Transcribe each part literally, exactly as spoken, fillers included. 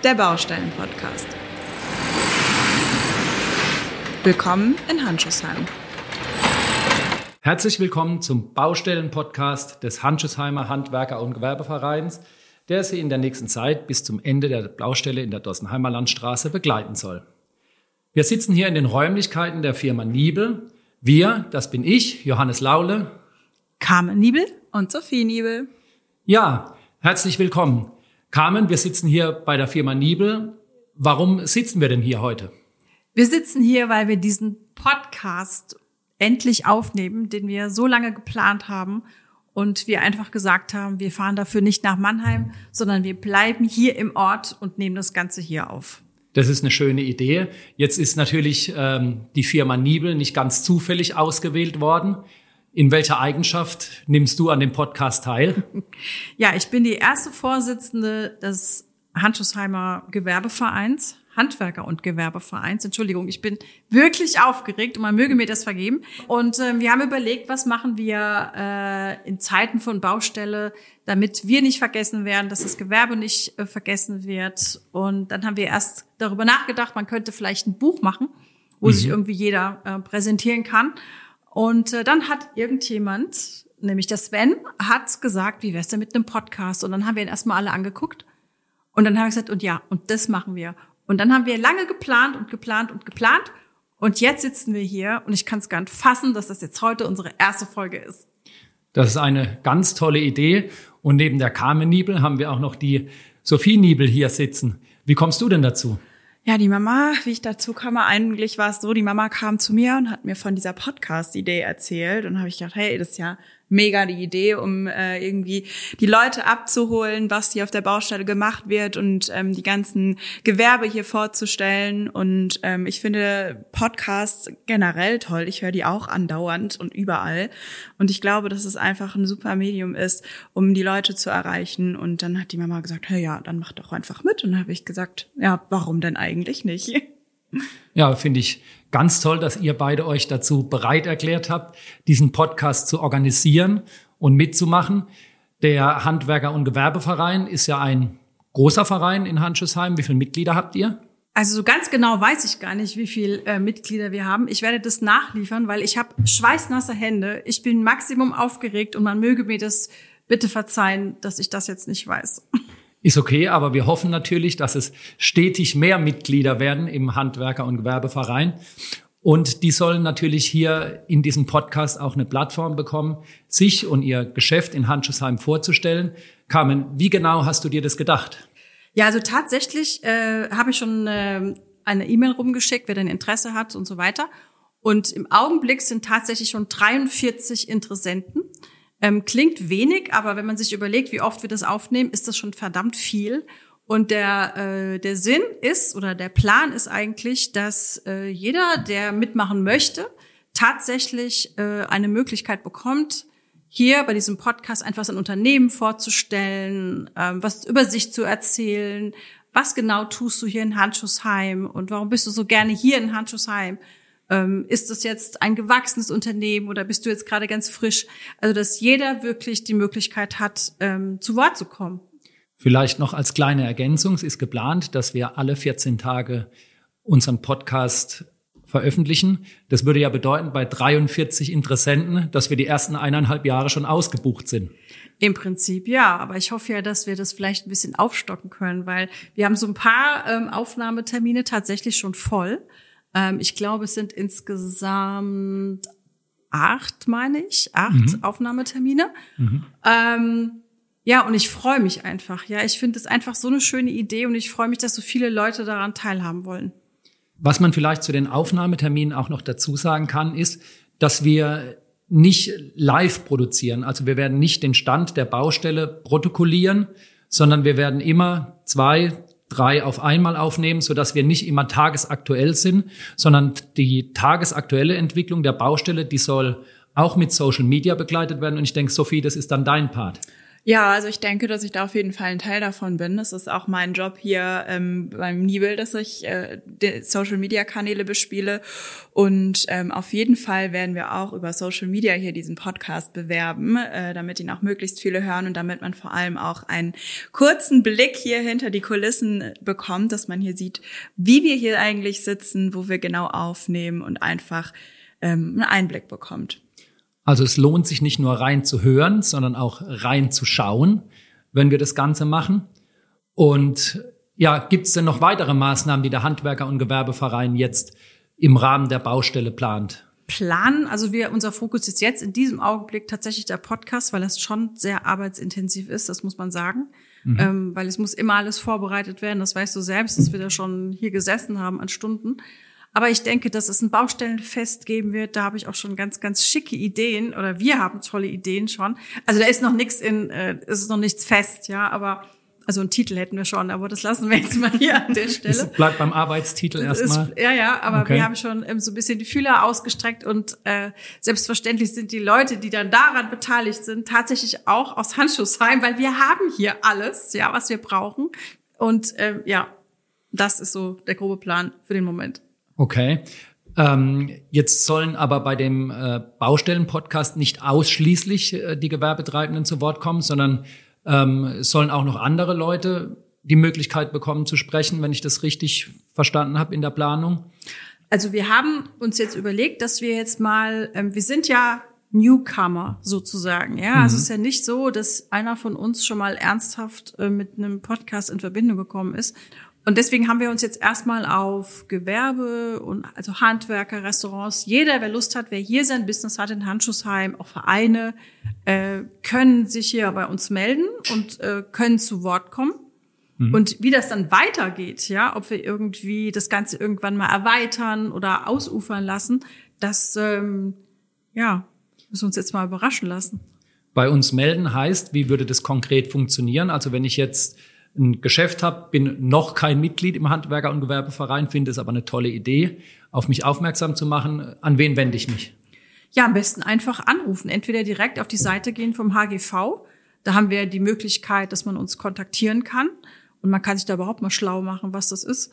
der Baustellen-Podcast. Willkommen in Handschuhsheim. Herzlich willkommen zum Baustellen-Podcast des Handschuhsheimer Handwerker- und Gewerbevereins, der Sie in der nächsten Zeit bis zum Ende der Baustelle in der Dossenheimer Landstraße begleiten soll. Wir sitzen hier in den Räumlichkeiten der Firma Niebel. Wir, das bin ich, Johannes Laule, Carmen Niebel und Sophie Niebel. Ja, herzlich willkommen. Carmen, wir sitzen hier bei der Firma Niebel. Warum sitzen wir denn hier heute? Wir sitzen hier, weil wir diesen Podcast endlich aufnehmen, den wir so lange geplant haben und wir einfach gesagt haben, wir fahren dafür nicht nach Mannheim, sondern wir bleiben hier im Ort und nehmen das Ganze hier auf. Das ist eine schöne Idee. Jetzt ist natürlich ähm, die Firma Niebel nicht ganz zufällig ausgewählt worden. In welcher Eigenschaft nimmst du an dem Podcast teil? Ja, ich bin die erste Vorsitzende des Handschuhsheimer Gewerbevereins, Handwerker- und Gewerbevereins. Entschuldigung, ich bin wirklich aufgeregt und man möge mir das vergeben. Und äh, wir haben überlegt, was machen wir äh, in Zeiten von Baustelle, damit wir nicht vergessen werden, dass das Gewerbe nicht äh, vergessen wird. Und dann haben wir erst darüber nachgedacht, man könnte vielleicht ein Buch machen, wo mhm. sich irgendwie jeder äh, präsentieren kann. Und äh, dann hat irgendjemand, nämlich der Sven, hat gesagt, wie wär's denn mit einem Podcast? Und dann haben wir ihn erstmal alle angeguckt. Und dann habe ich gesagt, und ja, und das machen wir. Und dann haben wir lange geplant und geplant und geplant. Und jetzt sitzen wir hier und ich kann es gar nicht fassen, dass das jetzt heute unsere erste Folge ist. Das ist eine ganz tolle Idee. Und neben der Carmen Niebel haben wir auch noch die Sophie Niebel hier sitzen. Wie kommst du denn dazu? Ja, die Mama, wie ich dazu kam, eigentlich war es so, die Mama kam zu mir und hat mir von dieser Podcast-Idee erzählt. Und habe ich gedacht, hey, das ist ja mega die Idee, um äh, irgendwie die Leute abzuholen, was hier auf der Baustelle gemacht wird und ähm, die ganzen Gewerbe hier vorzustellen. Und ähm, ich finde Podcasts generell toll. Ich höre die auch andauernd und überall. Und ich glaube, dass es einfach ein super Medium ist, um die Leute zu erreichen. Und dann hat die Mama gesagt, hey, ja, dann mach doch einfach mit. Und dann habe ich gesagt, ja, warum denn eigentlich nicht? Ja, finde ich ganz toll, dass ihr beide euch dazu bereit erklärt habt, diesen Podcast zu organisieren und mitzumachen. Der Handwerker- und Gewerbeverein ist ja ein großer Verein in Handschuhsheim. Wie viele Mitglieder habt ihr? Also so ganz genau weiß ich gar nicht, wie viele äh, Mitglieder wir haben. Ich werde das nachliefern, weil ich habe schweißnasse Hände. Ich bin maximum aufgeregt und man möge mir das bitte verzeihen, dass ich das jetzt nicht weiß. Ist okay, aber wir hoffen natürlich, dass es stetig mehr Mitglieder werden im Handwerker- und Gewerbeverein. Und die sollen natürlich hier in diesem Podcast auch eine Plattform bekommen, sich und ihr Geschäft in Handschuhsheim vorzustellen. Carmen, wie genau hast du dir das gedacht? Ja, also tatsächlich äh, habe ich schon äh, eine E-Mail rumgeschickt, wer denn Interesse hat und so weiter. Und im Augenblick sind tatsächlich schon dreiundvierzig Interessenten. Ähm, klingt wenig, aber wenn man sich überlegt, wie oft wir das aufnehmen, ist das schon verdammt viel. Und der äh, der Sinn ist oder der Plan ist eigentlich, dass äh, jeder, der mitmachen möchte, tatsächlich äh, eine Möglichkeit bekommt, hier bei diesem Podcast einfach sein Unternehmen vorzustellen, ähm, was über sich zu erzählen, was genau tust du hier in Handschuhsheim und warum bist du so gerne hier in Handschuhsheim? Ähm, ist das jetzt ein gewachsenes Unternehmen oder bist du jetzt gerade ganz frisch? Also, dass jeder wirklich die Möglichkeit hat, ähm, zu Wort zu kommen. Vielleicht noch als kleine Ergänzung, es ist geplant, dass wir alle vierzehn Tage unseren Podcast veröffentlichen. Das würde ja bedeuten, bei dreiundvierzig Interessenten, dass wir die ersten eineinhalb Jahre schon ausgebucht sind. Im Prinzip ja, aber ich hoffe ja, dass wir das vielleicht ein bisschen aufstocken können, weil wir haben so ein paar ähm, Aufnahmetermine tatsächlich schon voll. Ich glaube, es sind insgesamt acht, meine ich, acht mhm. Aufnahmetermine. Mhm. Ähm, ja, und ich freue mich einfach. Ja, ich finde es einfach so eine schöne Idee und ich freue mich, dass so viele Leute daran teilhaben wollen. Was man vielleicht zu den Aufnahmeterminen auch noch dazu sagen kann, ist, dass wir nicht live produzieren. Also wir werden nicht den Stand der Baustelle protokollieren, sondern wir werden immer zwei, drei auf einmal aufnehmen, sodass wir nicht immer tagesaktuell sind, sondern die tagesaktuelle Entwicklung der Baustelle, die soll auch mit Social Media begleitet werden. Und ich denke, Sophie, das ist dann dein Part. Ja, also ich denke, dass ich da auf jeden Fall ein Teil davon bin. Es ist auch mein Job hier ähm, beim Nibel, dass ich äh, die Social-Media-Kanäle bespiele. Und ähm, auf jeden Fall werden wir auch über Social Media hier diesen Podcast bewerben, äh, damit ihn auch möglichst viele hören und damit man vor allem auch einen kurzen Blick hier hinter die Kulissen bekommt, dass man hier sieht, wie wir hier eigentlich sitzen, wo wir genau aufnehmen und einfach ähm, einen Einblick bekommt. Also es lohnt sich nicht nur rein zu hören, sondern auch rein zu schauen, wenn wir das Ganze machen. Und ja, gibt es denn noch weitere Maßnahmen, die der Handwerker- und Gewerbeverein jetzt im Rahmen der Baustelle plant? Planen, also wir, unser Fokus ist jetzt in diesem Augenblick tatsächlich der Podcast, weil das schon sehr arbeitsintensiv ist, das muss man sagen. Mhm. Ähm, weil es muss immer alles vorbereitet werden, das weißt du selbst, dass wir da schon hier gesessen haben an Stunden. Aber ich denke, dass es ein Baustellenfest geben wird. Da habe ich auch schon ganz, ganz schicke Ideen oder wir haben tolle Ideen schon. Also da ist noch nichts in, äh, ist noch nichts fest, ja. Aber also einen Titel hätten wir schon, aber das lassen wir jetzt mal hier an der Stelle. Es bleibt beim Arbeitstitel erstmal. Ja, ja, aber okay. Wir haben schon ähm, so ein bisschen die Fühler ausgestreckt und äh, selbstverständlich sind die Leute, die dann daran beteiligt sind, tatsächlich auch aus Handschuhsheim, weil wir haben hier alles, ja, was wir brauchen. Und äh, ja, das ist so der grobe Plan für den Moment. Okay. Ähm, jetzt sollen aber bei dem äh, Baustellen-Podcast nicht ausschließlich äh, die Gewerbetreibenden zu Wort kommen, sondern ähm, sollen auch noch andere Leute die Möglichkeit bekommen zu sprechen, wenn ich das richtig verstanden habe in der Planung. Also wir haben uns jetzt überlegt, dass wir jetzt mal, ähm, wir sind ja Newcomer sozusagen, ja. Mhm. Also es ist ja nicht so, dass einer von uns schon mal ernsthaft äh, mit einem Podcast in Verbindung gekommen ist. Und deswegen haben wir uns jetzt erstmal auf Gewerbe und also Handwerker, Restaurants, jeder, wer Lust hat, wer hier sein Business hat in Handschuhsheim, auch Vereine, äh, können sich hier bei uns melden und äh, können zu Wort kommen. Mhm. Und wie das dann weitergeht, ja, ob wir irgendwie das Ganze irgendwann mal erweitern oder ausufern lassen, das, ähm, ja, müssen wir uns jetzt mal überraschen lassen. Bei uns melden heißt, wie würde das konkret funktionieren? Also wenn ich jetzt ein Geschäft habe, bin noch kein Mitglied im Handwerker- und Gewerbeverein, finde es aber eine tolle Idee, auf mich aufmerksam zu machen. An wen wende ich mich? Ja, am besten einfach anrufen. Entweder direkt auf die Seite gehen vom H G V. Da haben wir die Möglichkeit, dass man uns kontaktieren kann. Und man kann sich da überhaupt mal schlau machen, was das ist.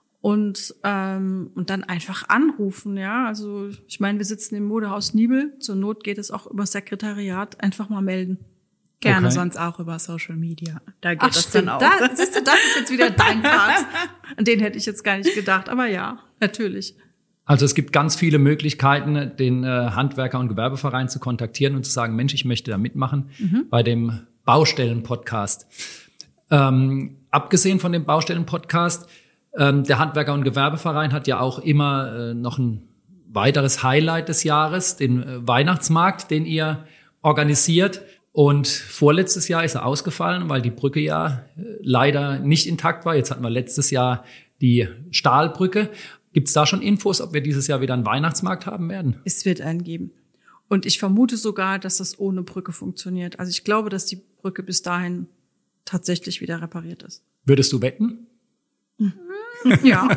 Und ähm, und dann einfach anrufen, ja. Also ich meine, wir sitzen im Modehaus Nibel. Zur Not geht es auch über das Sekretariat. Einfach mal melden. Gerne, okay. Sonst auch über Social Media. Da geht Ach, das stimmt. dann auch. Da, siehst du, das ist jetzt wieder dein Part. An den hätte ich jetzt gar nicht gedacht. Aber ja, natürlich. Also es gibt ganz viele Möglichkeiten, den äh, Handwerker- und Gewerbeverein zu kontaktieren und zu sagen, Mensch, ich möchte da mitmachen mhm. bei dem Baustellen-Podcast. Ähm, abgesehen von dem Baustellen-Podcast, ähm, der Handwerker- und Gewerbeverein hat ja auch immer äh, noch ein weiteres Highlight des Jahres, den äh, Weihnachtsmarkt, den ihr organisiert. Und vorletztes Jahr ist er ausgefallen, weil die Brücke ja leider nicht intakt war. Jetzt hatten wir letztes Jahr die Stahlbrücke. Gibt es da schon Infos, ob wir dieses Jahr wieder einen Weihnachtsmarkt haben werden? Es wird einen geben. Und ich vermute sogar, dass das ohne Brücke funktioniert. Also ich glaube, dass die Brücke bis dahin tatsächlich wieder repariert ist. Würdest du wetten? Ja.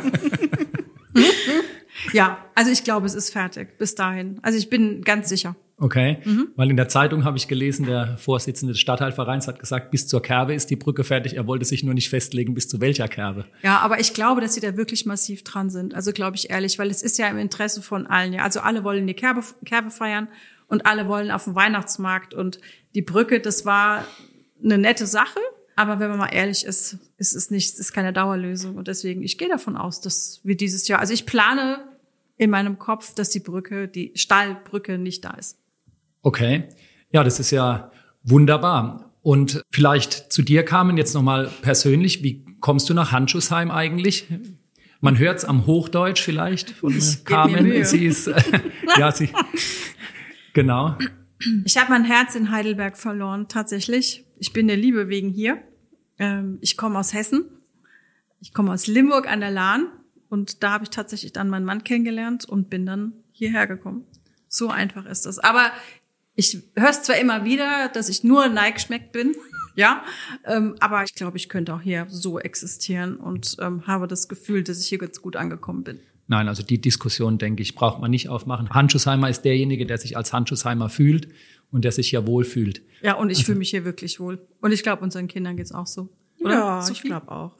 Ja, also ich glaube, es ist fertig bis dahin. Also ich bin ganz sicher. Okay, mhm. Weil in der Zeitung habe ich gelesen, der Vorsitzende des Stadtteilvereins hat gesagt, bis zur Kerbe ist die Brücke fertig. Er wollte sich nur nicht festlegen, bis zu welcher Kerbe. Ja, aber ich glaube, dass sie da wirklich massiv dran sind. Also glaube ich ehrlich, weil es ist ja im Interesse von allen. Ja, also alle wollen die Kerbe, Kerbe feiern und alle wollen auf den Weihnachtsmarkt. Und die Brücke, das war eine nette Sache. Aber wenn man mal ehrlich ist, ist es nicht, ist keine Dauerlösung. Und deswegen, ich gehe davon aus, dass wir dieses Jahr, also ich plane in meinem Kopf, dass die Brücke, die Stahlbrücke nicht da ist. Okay, ja, das ist ja wunderbar. Und vielleicht zu dir, Carmen, jetzt nochmal persönlich. Wie kommst du nach Handschuhsheim eigentlich? Man hört's am Hochdeutsch vielleicht von ich Carmen. Sie ist, äh, ja, sie, genau. Ich habe mein Herz in Heidelberg verloren, tatsächlich. Ich bin der Liebe wegen hier. Ähm, ich komme aus Hessen. Ich komme aus Limburg an der Lahn. Und da habe ich tatsächlich dann meinen Mann kennengelernt und bin dann hierher gekommen. So einfach ist das. Aber ich höre es zwar immer wieder, dass ich nur Neigeschmeckt bin, ja, ähm, aber ich glaube, ich könnte auch hier so existieren und ähm, habe das Gefühl, dass ich hier ganz gut angekommen bin. Nein, also die Diskussion, denke ich, braucht man nicht aufmachen. Handschuhsheimer ist derjenige, der sich als Handschuhsheimer fühlt und der sich hier wohl fühlt. Ja, und ich also, fühle mich hier wirklich wohl. Und ich glaube, unseren Kindern geht's auch so. Oder? Ja, Sophie? ich glaube auch.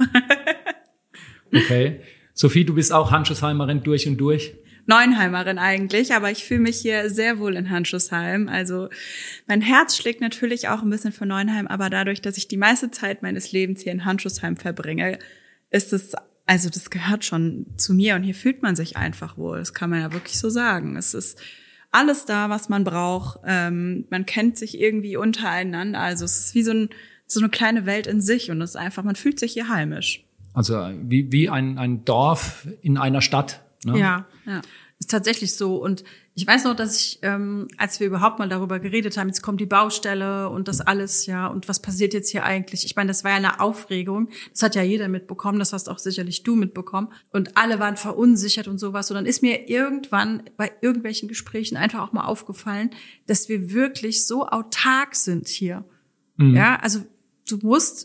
Okay. Sophie, du bist auch Handschuhsheimerin durch und durch? Neuenheimerin eigentlich, aber ich fühle mich hier sehr wohl in Handschuhsheim. Also mein Herz schlägt natürlich auch ein bisschen für Neuenheim, aber dadurch, dass ich die meiste Zeit meines Lebens hier in Handschuhsheim verbringe, ist es, also das gehört schon zu mir und hier fühlt man sich einfach wohl. Das kann man ja wirklich so sagen. Es ist alles da, was man braucht. Ähm, man kennt sich irgendwie untereinander. Also es ist wie so, ein, so eine kleine Welt in sich und es ist einfach, man fühlt sich hier heimisch. Also wie, wie ein, ein Dorf in einer Stadt. Ne? Ja, Ja. ist tatsächlich so. Und ich weiß noch, dass ich, ähm, als wir überhaupt mal darüber geredet haben, jetzt kommt die Baustelle und das alles, ja, und was passiert jetzt hier eigentlich? Ich meine, das war ja eine Aufregung. Das hat ja jeder mitbekommen, das hast auch sicherlich du mitbekommen. Und alle waren verunsichert und sowas. Und dann ist mir irgendwann bei irgendwelchen Gesprächen einfach auch mal aufgefallen, dass wir wirklich so autark sind hier. Mhm. Ja, also du musst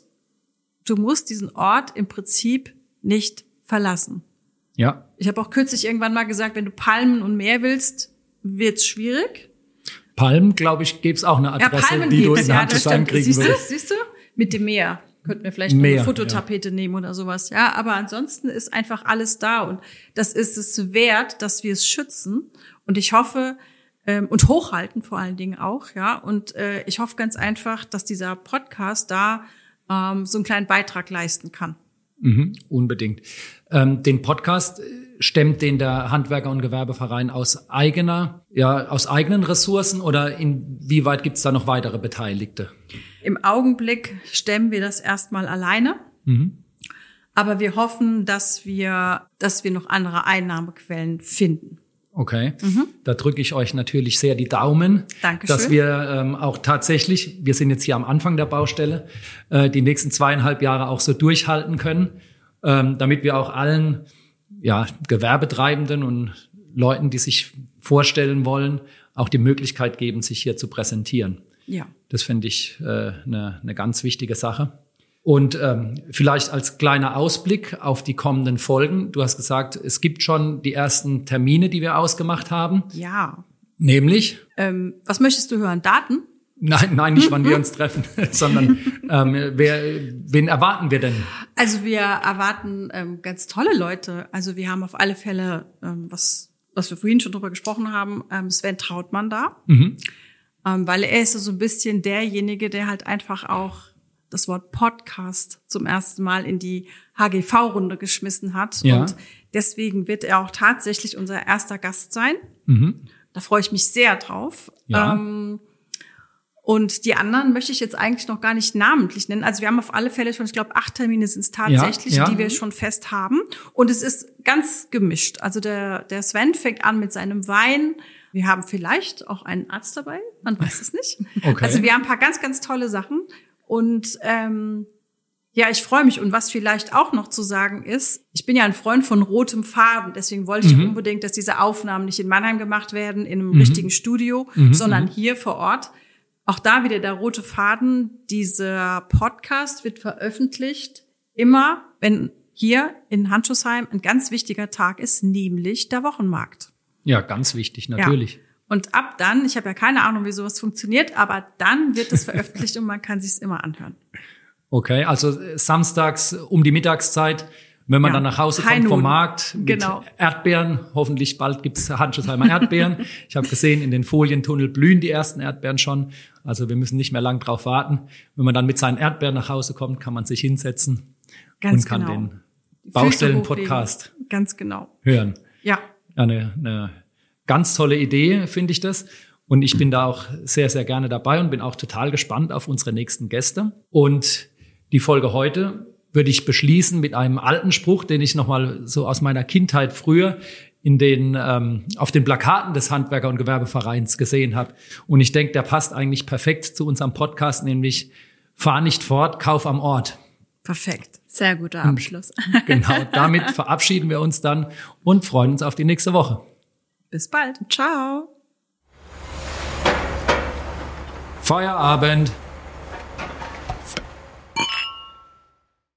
Du musst diesen Ort im Prinzip nicht verlassen. Ja. Ich habe auch kürzlich irgendwann mal gesagt, wenn du Palmen und Meer willst, wird's schwierig. Palmen, glaube ich, gäbe es auch eine Adresse, ja, Palmen die du gibt's, in ja, Handschuhsheim kriegen siehst würdest. Du, siehst du? Mit dem Meer könnten wir vielleicht Meer, eine Fototapete ja. nehmen oder sowas. Ja, aber ansonsten ist einfach alles da und das ist es wert, dass wir es schützen. Und ich hoffe ähm, und hochhalten vor allen Dingen auch, ja. Und äh, ich hoffe ganz einfach, dass dieser Podcast da ähm, so einen kleinen Beitrag leisten kann. Mhm, unbedingt. Ähm, den Podcast stemmt den der Handwerker- und Gewerbeverein aus eigener, ja, aus eigenen Ressourcen oder inwieweit gibt es da noch weitere Beteiligte? Im Augenblick stemmen wir das erstmal alleine. Mhm. Aber wir hoffen, dass wir, dass wir noch andere Einnahmequellen finden. Okay, mhm. Da drücke ich euch natürlich sehr die Daumen, Dankeschön. Dass wir ähm, auch tatsächlich, wir sind jetzt hier am Anfang der Baustelle, äh, die nächsten zweieinhalb Jahre auch so durchhalten können, ähm, damit wir auch allen ja, Gewerbetreibenden und Leuten, die sich vorstellen wollen, auch die Möglichkeit geben, sich hier zu präsentieren. Ja. Das finde ich äh, eine, eine ganz wichtige Sache. Und ähm, vielleicht als kleiner Ausblick auf die kommenden Folgen. Du hast gesagt, es gibt schon die ersten Termine, die wir ausgemacht haben. Ja. Nämlich? Ähm, was möchtest du hören? Daten? Nein, nein, nicht wann wir uns treffen, sondern ähm, wer, wen erwarten wir denn? Also wir erwarten ähm, ganz tolle Leute. Also wir haben auf alle Fälle, ähm, was, was wir vorhin schon drüber gesprochen haben, ähm, Sven Trautmann da. Mhm. Ähm, weil er ist so ein bisschen derjenige, der halt einfach auch das Wort Podcast zum ersten Mal in die H G V-Runde geschmissen hat. Ja. Und deswegen wird er auch tatsächlich unser erster Gast sein. Mhm. Da freue ich mich sehr drauf. Ja. Ähm, und die anderen möchte ich jetzt eigentlich noch gar nicht namentlich nennen. Also wir haben auf alle Fälle schon, ich glaube, acht Termine sind es tatsächlich, ja, ja. die wir schon fest haben. Und es ist ganz gemischt. Also der, der Sven fängt an mit seinem Wein. Wir haben vielleicht auch einen Arzt dabei. Man weiß es nicht. Okay. Also wir haben ein paar ganz, ganz tolle Sachen. Und ähm, ja, ich freue mich. Und was vielleicht auch noch zu sagen ist, ich bin ja ein Freund von rotem Faden. Deswegen wollte ich mhm. unbedingt, dass diese Aufnahmen nicht in Mannheim gemacht werden, in einem mhm. richtigen Studio, mhm. sondern hier vor Ort. Auch da wieder der rote Faden. Dieser Podcast wird veröffentlicht immer, wenn hier in Handschuhsheim ein ganz wichtiger Tag ist, nämlich der Wochenmarkt. Ja, ganz wichtig, natürlich. Ja. Und ab dann, ich habe ja keine Ahnung, wie sowas funktioniert, aber dann wird es veröffentlicht und man kann sich's immer anhören. Okay, also samstags um die Mittagszeit, wenn man ja. dann nach Hause kommt High vom Noon. Markt mit Genau. Erdbeeren, hoffentlich bald gibt's Handschuhsheimer Erdbeeren. Ich habe gesehen, in den Folientunnel blühen die ersten Erdbeeren schon. Also wir müssen nicht mehr lang drauf warten. Wenn man dann mit seinen Erdbeeren nach Hause kommt, kann man sich hinsetzen Ganz und kann genau. den Baustellen-Podcast Ganz genau. hören. Ja. Ja, eine, eine ganz tolle Idee, finde ich das. Und ich bin da auch sehr, sehr gerne dabei und bin auch total gespannt auf unsere nächsten Gäste. Und die Folge heute würde ich beschließen mit einem alten Spruch, den ich nochmal so aus meiner Kindheit früher in den ähm, auf den Plakaten des Handwerker- und Gewerbevereins gesehen habe. Und ich denke, der passt eigentlich perfekt zu unserem Podcast, nämlich fahr nicht fort, kauf am Ort. Perfekt. Sehr guter Abschluss. Und genau, damit verabschieden wir uns dann und freuen uns auf die nächste Woche. Bis bald. Ciao. Feierabend.